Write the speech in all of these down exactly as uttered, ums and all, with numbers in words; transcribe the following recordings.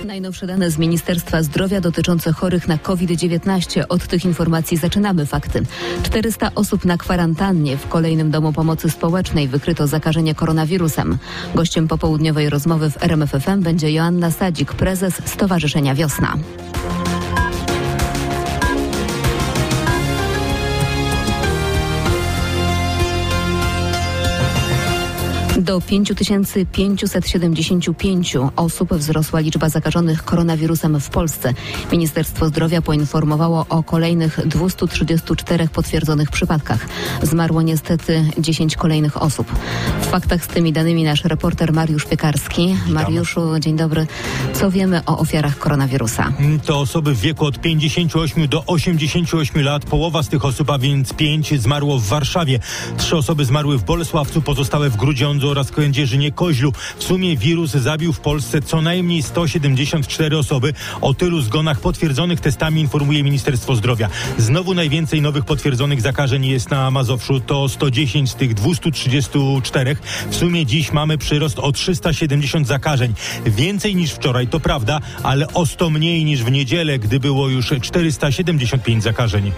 Najnowsze dane z Ministerstwa Zdrowia dotyczące chorych na kowid dziewiętnaście. Od tych informacji zaczynamy fakty. czterysta osób na kwarantannie. W kolejnym domu pomocy społecznej wykryto zakażenie koronawirusem. Gościem popołudniowej rozmowy w R M F F M będzie Joanna Sadzik, prezes Stowarzyszenia Wiosna. Do pięć tysięcy pięćset siedemdziesiąt pięć osób wzrosła liczba zakażonych koronawirusem w Polsce. Ministerstwo Zdrowia poinformowało o kolejnych dwieście trzydzieści cztery potwierdzonych przypadkach. Zmarło niestety dziesięć kolejnych osób. W faktach z tymi danymi nasz reporter Mariusz Piekarski. Mariuszu, dzień dobry. Co wiemy o ofiarach koronawirusa? To osoby w wieku od pięćdziesięciu ośmiu do osiemdziesięciu ośmiu lat. Połowa z tych osób, a więc pięć, zmarło w Warszawie. Trzy osoby zmarły w Bolesławcu, pozostałe w Grudziądzu oraz Kędzierzynie-Koźlu. W sumie wirus zabił w Polsce co najmniej sto siedemdziesiąt cztery osoby. O tylu zgonach potwierdzonych testami informuje Ministerstwo Zdrowia. Znowu najwięcej nowych potwierdzonych zakażeń jest na Mazowszu. To sto dziesięć z tych dwustu trzydziestu czterech. W sumie dziś mamy przyrost o trzysta siedemdziesiąt zakażeń. Więcej niż wczoraj, to prawda, ale o sto mniej niż w niedzielę, gdy było już czterysta siedemdziesiąt pięć zakażeń.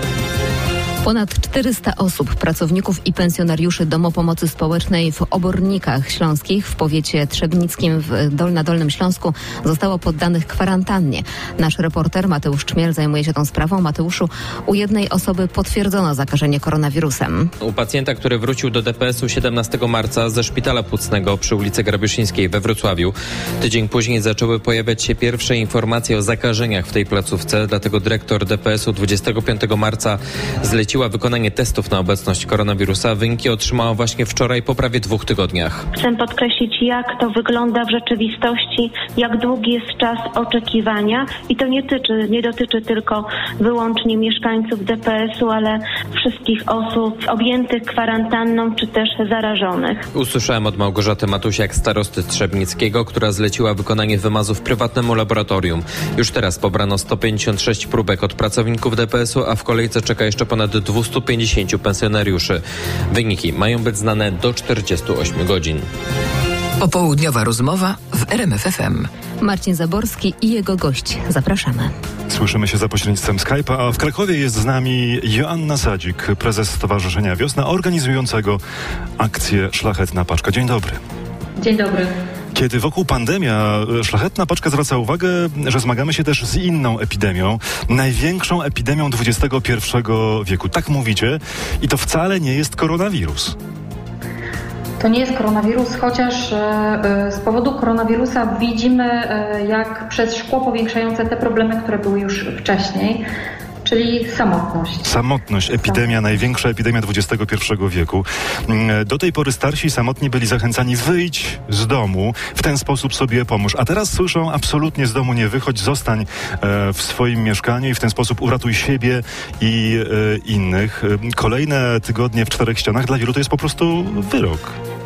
Ponad czterysta osób, pracowników i pensjonariuszy Domu Pomocy Społecznej w Obornikach Śląskich w powiecie trzebnickim w Dol- na Dolnym Śląsku zostało poddanych kwarantannie. Nasz reporter Mateusz Czmiel zajmuje się tą sprawą. Mateuszu, u jednej osoby potwierdzono zakażenie koronawirusem. U pacjenta, który wrócił do D P S u siedemnastego marca ze szpitala płucnego przy ulicy Grabyszyńskiej we Wrocławiu. Tydzień później zaczęły pojawiać się pierwsze informacje o zakażeniach w tej placówce, dlatego dyrektor D P S u dwudziestego piątego marca zlecił wykonanie testów na obecność koronawirusa. Wyniki otrzymała właśnie wczoraj po prawie dwóch tygodniach. Chcę podkreślić, jak to wygląda w rzeczywistości, jak długi jest czas oczekiwania i to nie dotyczy, nie dotyczy tylko wyłącznie mieszkańców D P S u, ale wszystkich osób objętych kwarantanną czy też zarażonych. Usłyszałem od Małgorzaty Matusiak, starosty Trzebnickiego, która zleciła wykonanie wymazów prywatnemu laboratorium. Już teraz pobrano sto pięćdziesiąt sześć próbek od pracowników D P S u, a w kolejce czeka jeszcze ponad dwieście pięćdziesięciu pensjonariuszy. Wyniki mają być znane do czterdziestu ośmiu godzin. Popołudniowa rozmowa w R M F F M. Marcin Zaborski i jego gość. Zapraszamy. Słyszymy się za pośrednictwem Skype'a, a w Krakowie jest z nami Joanna Sadzik, prezes Stowarzyszenia Wiosna, organizującego akcję Szlachetna Paczka. Dzień dobry. Dzień dobry. Kiedy wokół pandemia, Szlachetna Paczka zwraca uwagę, że zmagamy się też z inną epidemią, największą epidemią dwudziestego pierwszego wieku. Tak mówicie i to wcale nie jest koronawirus. To nie jest koronawirus, chociaż e, z powodu koronawirusa widzimy, e, jak przez szkło powiększające te problemy, które były już wcześniej. Czyli samotność. Samotność, epidemia, największa epidemia dwudziestego pierwszego wieku. Do tej pory starsi i samotni byli zachęcani: wyjdź z domu, w ten sposób sobie pomóż. A teraz słyszą: absolutnie z domu nie wychodź, zostań w swoim mieszkaniu i w ten sposób uratuj siebie i innych. Kolejne tygodnie w czterech ścianach dla wielu to jest po prostu wyrok.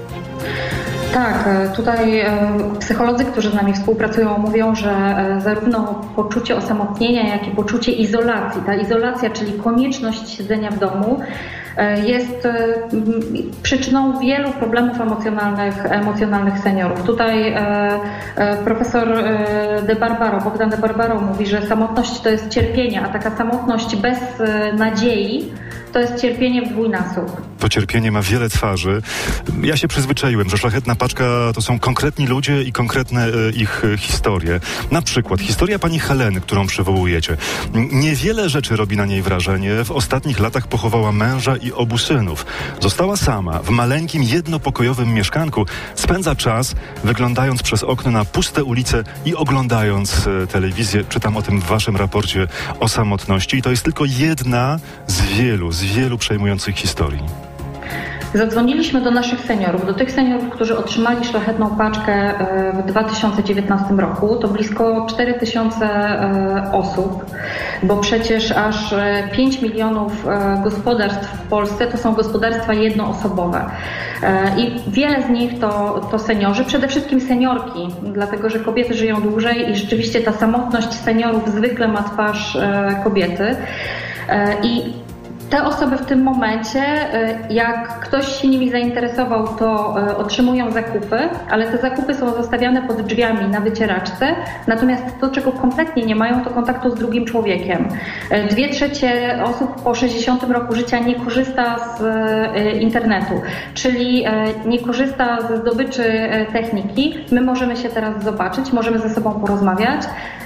Tak, tutaj psycholodzy, którzy z nami współpracują, mówią, że zarówno poczucie osamotnienia, jak i poczucie izolacji, ta izolacja, czyli konieczność siedzenia w domu, jest przyczyną wielu problemów emocjonalnych, emocjonalnych seniorów. Tutaj profesor De Barbaro, Bogdan De Barbaro mówi, że samotność to jest cierpienie, a taka samotność bez nadziei to jest cierpienie w dwójnasób. To cierpienie ma wiele twarzy. Ja się przyzwyczaiłem, że Szlachetna Paczka to są konkretni ludzie i konkretne e, ich e, historie. Na przykład historia pani Heleny, którą przywołujecie. Niewiele rzeczy robi na niej wrażenie. W ostatnich latach pochowała męża i obu synów. Została sama w maleńkim, jednopokojowym mieszkanku. Spędza czas wyglądając przez okno na puste ulice i oglądając e, telewizję. Czytam o tym w waszym raporcie o samotności. I to jest tylko jedna z wielu, z wielu przejmujących historii. Zadzwoniliśmy do naszych seniorów, do tych seniorów, którzy otrzymali Szlachetną Paczkę w dwa tysiące dziewiętnastym roku. To blisko cztery tysiące osób, bo przecież aż pięć milionów gospodarstw w Polsce to są gospodarstwa jednoosobowe. I wiele z nich to, to seniorzy, przede wszystkim seniorki, dlatego że kobiety żyją dłużej i rzeczywiście ta samotność seniorów zwykle ma twarz kobiety. I Te osoby w tym momencie, jak ktoś się nimi zainteresował, to otrzymują zakupy, ale te zakupy są zostawiane pod drzwiami na wycieraczce, natomiast to, czego kompletnie nie mają, to kontaktu z drugim człowiekiem. Dwie trzecie osób po sześćdziesiątym roku życia nie korzysta z internetu, czyli nie korzysta ze zdobyczy techniki. My możemy się teraz zobaczyć, możemy ze sobą porozmawiać.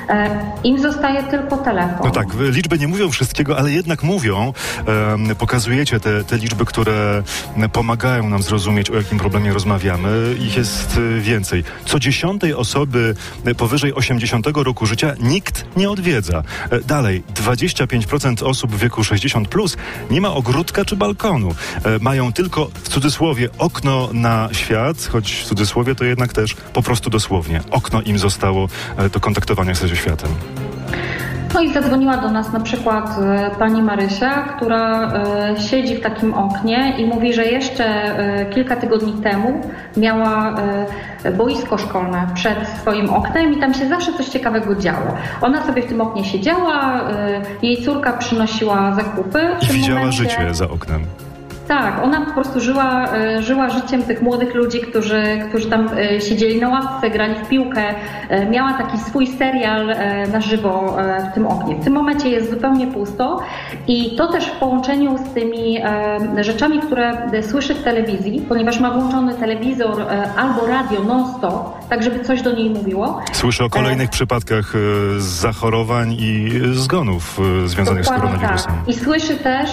Im zostaje tylko telefon. No tak, liczby nie mówią wszystkiego, ale jednak mówią. E, pokazujecie te, te liczby, które pomagają nam zrozumieć, o jakim problemie rozmawiamy. Ich jest więcej. Co dziesiątej osoby powyżej osiemdziesiątego roku życia nikt nie odwiedza. E, dalej, dwadzieścia pięć procent osób w wieku sześćdziesiąt plus nie ma ogródka czy balkonu. E, mają tylko, w cudzysłowie, okno na świat, choć w cudzysłowie to jednak też po prostu dosłownie. Okno im zostało e, do kontaktowania się ze światem. No i zadzwoniła do nas na przykład pani Marysia, która e, siedzi w takim oknie i mówi, że jeszcze e, kilka tygodni temu miała e, boisko szkolne przed swoim oknem i tam się zawsze coś ciekawego działo. Ona sobie w tym oknie siedziała, e, jej córka przynosiła zakupy. I widziała momencie... życie za oknem. Tak, ona po prostu żyła, żyła życiem tych młodych ludzi, którzy, którzy tam siedzieli na ławce, grali w piłkę. Miała taki swój serial na żywo w tym oknie. W tym momencie jest zupełnie pusto i to też w połączeniu z tymi rzeczami, które słyszy w telewizji, ponieważ ma włączony telewizor albo radio non-stop, tak żeby coś do niej mówiło. Słyszy o kolejnych e... przypadkach zachorowań i zgonów związanych Dokładnie z koronawirusem. Tak. I słyszy też,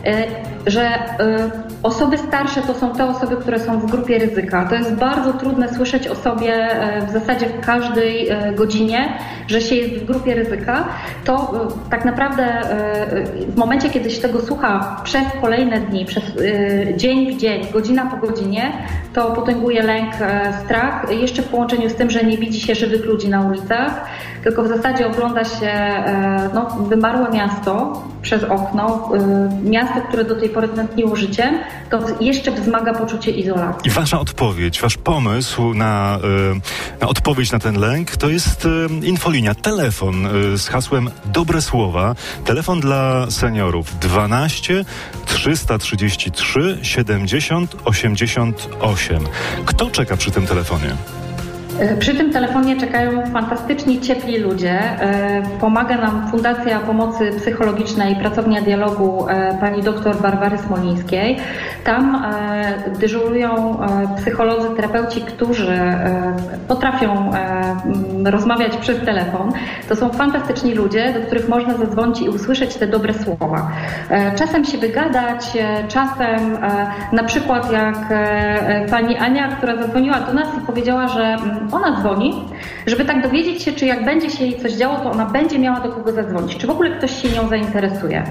że osoby starsze to są te osoby, które są w grupie ryzyka. To jest bardzo trudne słyszeć o sobie w zasadzie w każdej godzinie, że się jest w grupie ryzyka. To tak naprawdę w momencie, kiedy się tego słucha przez kolejne dni, przez dzień w dzień, godzina po godzinie, to potęguje lęk, strach, jeszcze w połączeniu z tym, że nie widzi się żywych ludzi na ulicach, tylko w zasadzie ogląda się no, wymarłe miasto przez okno, miasto, które do tej pory tętniło życiem, to jeszcze wzmaga poczucie izolacji. I wasza odpowiedź, wasz pomysł na, na odpowiedź na ten lęk to jest infolinia, telefon z hasłem Dobre Słowa. Telefon dla seniorów dwanaście trzysta trzydzieści trzy siedemdziesiąt osiemdziesiąt osiem. Kto czeka przy tym telefonie? Przy tym telefonie czekają fantastyczni, ciepli ludzie. Pomaga nam Fundacja Pomocy Psychologicznej, Pracownia Dialogu pani doktor Barbary Smolińskiej. Tam dyżurują psycholodzy, terapeuci, którzy potrafią rozmawiać przez telefon. To są fantastyczni ludzie, do których można zadzwonić i usłyszeć te dobre słowa. Czasem się wygadać, czasem na przykład jak pani Ania, która zadzwoniła do nas i powiedziała, że ona dzwoni, żeby tak dowiedzieć się, czy jak będzie się jej coś działo, to ona będzie miała do kogo zadzwonić, czy w ogóle ktoś się nią zainteresuje.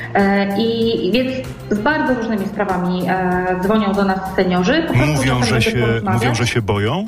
I więc z bardzo różnymi sprawami dzwonią do nas seniorzy. Po prostu mówią, że się, mówią, że się boją?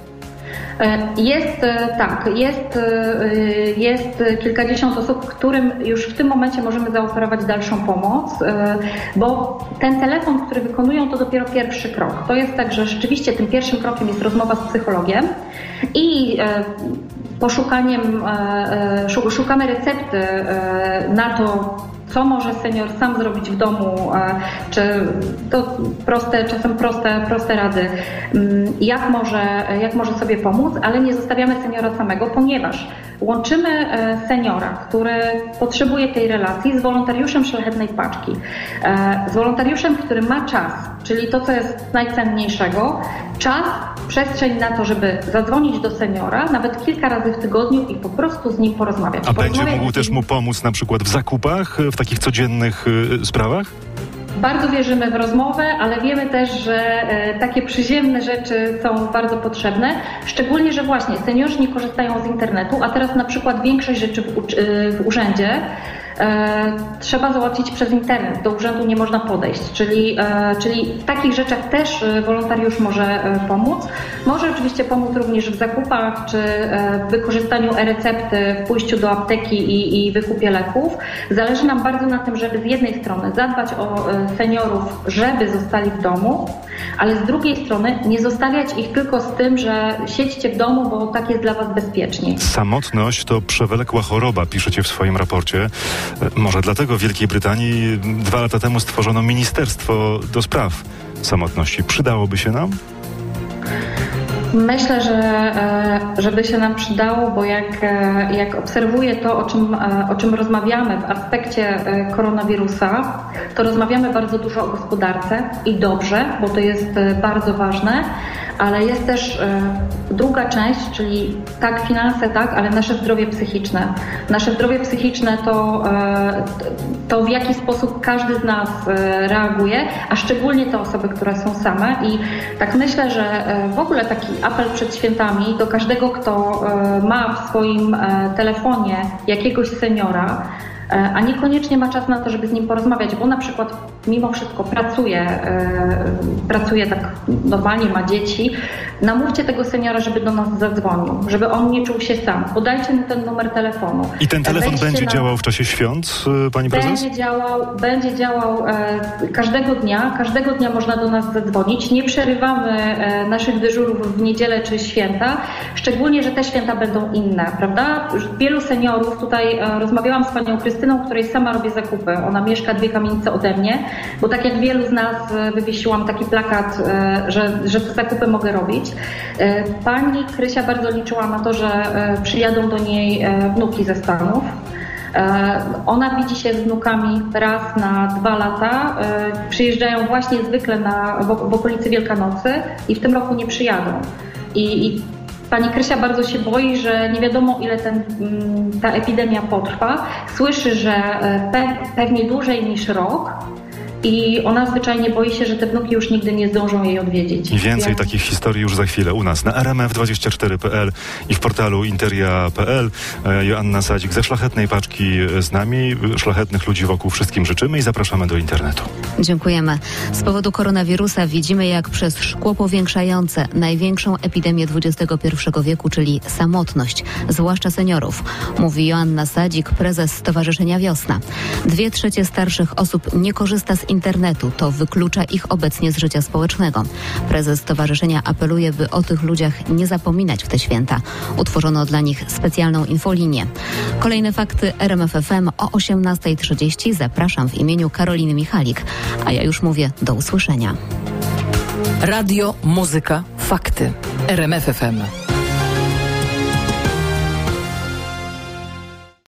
Jest tak, jest, jest kilkadziesiąt osób, którym już w tym momencie możemy zaoferować dalszą pomoc, bo ten telefon, który wykonują, to dopiero pierwszy krok. To jest tak, że rzeczywiście tym pierwszym krokiem jest rozmowa z psychologiem i poszukaniem, szukamy recepty na to, co może senior sam zrobić w domu, czy to proste, czasem proste, proste rady, jak może, jak może sobie pomóc, ale nie zostawiamy seniora samego, ponieważ łączymy seniora, który potrzebuje tej relacji, z wolontariuszem Szlachetnej Paczki. Z wolontariuszem, który ma czas, czyli to, co jest najcenniejszego, czas, przestrzeń na to, żeby zadzwonić do seniora nawet kilka razy w tygodniu i po prostu z nim porozmawiać. A będzie mógł też mu pomóc na przykład w zakupach, w takich codziennych y, sprawach? Bardzo wierzymy w rozmowę, ale wiemy też, że e, takie przyziemne rzeczy są bardzo potrzebne, szczególnie, że właśnie seniorzy nie korzystają z internetu, a teraz na przykład większość rzeczy w, ucz- w urzędzie e, trzeba załatwić przez internet, do urzędu nie można podejść, czyli, e, czyli w takich rzeczach też wolontariusz może e, pomóc. Może oczywiście pomóc również w zakupach, czy e, w wykorzystaniu e-recepty, w pójściu do apteki i, i wykupie leków. Zależy nam bardzo na tym, żeby z jednej strony zadbać o e, seniorów, żeby zostali w domu, ale z drugiej strony nie zostawiać ich tylko z tym, że siedźcie w domu, bo tak jest dla was bezpieczniej. Samotność to przewlekła choroba, piszecie w swoim raporcie. Może dlatego w Wielkiej Brytanii dwa lata temu stworzono Ministerstwo do Spraw Samotności. Przydałoby się nam? Myślę, że żeby się nam przydało, bo jak, jak obserwuję to, o czym, o czym rozmawiamy w aspekcie koronawirusa, to rozmawiamy bardzo dużo o gospodarce i dobrze, bo to jest bardzo ważne, ale jest też druga część, czyli tak finanse, tak, ale nasze zdrowie psychiczne. Nasze zdrowie psychiczne to, to w jaki sposób każdy z nas reaguje, a szczególnie te osoby, które są same i tak myślę, że w ogóle taki apel przed świętami do każdego, kto ma w swoim telefonie jakiegoś seniora, a niekoniecznie ma czas na to, żeby z nim porozmawiać, bo na przykład mimo wszystko pracuje, pracuje tak normalnie, ma dzieci. Namówcie tego seniora, żeby do nas zadzwonił, żeby on nie czuł się sam. Podajcie mu ten numer telefonu. I ten telefon Wejdźcie będzie na... działał w czasie świąt, pani prezes? Będzie działał, będzie działał e, każdego dnia. Każdego dnia można do nas zadzwonić. Nie przerywamy e, naszych dyżurów w niedzielę czy święta, szczególnie, że te święta będą inne, prawda? Wielu seniorów, tutaj e, rozmawiałam z panią Krystyną, której sama robię zakupy. Ona mieszka dwie kamienice ode mnie, bo tak jak wielu z nas e, wywiesiłam taki plakat, e, że, że te zakupy mogę robić. E, pani Krysia bardzo liczyła na to, że e, przyjadą do niej e, wnuki ze Stanów. Ona widzi się z wnukami raz na dwa lata. Przyjeżdżają właśnie zwykle na, w, w okolicy Wielkanocy i w tym roku nie przyjadą. I, i pani Krysia bardzo się boi, że nie wiadomo ile ten, ta epidemia potrwa. Słyszy, że pe, pewnie dłużej niż rok. I ona zwyczajnie boi się, że te wnuki już nigdy nie zdążą jej odwiedzić. I więcej ja... takich historii już za chwilę u nas na R M F dwadzieścia cztery kropka P L i w portalu interia kropka P L. Joanna Sadzik ze Szlachetnej Paczki z nami. Szlachetnych ludzi wokół wszystkim życzymy i zapraszamy do internetu. Dziękujemy. Z powodu koronawirusa widzimy, jak przez szkło powiększające największą epidemię dwudziestego pierwszego wieku, czyli samotność, zwłaszcza seniorów, mówi Joanna Sadzik, prezes Stowarzyszenia Wiosna. Dwie trzecie starszych osób nie korzysta z internetu. To wyklucza ich obecnie z życia społecznego. Prezes stowarzyszenia apeluje, by o tych ludziach nie zapominać w te święta. Utworzono dla nich specjalną infolinię. Kolejne fakty R M F F M o osiemnasta trzydzieści. Zapraszam w imieniu Karoliny Michalik. A ja już mówię do usłyszenia. Radio, muzyka, fakty. R M F F M.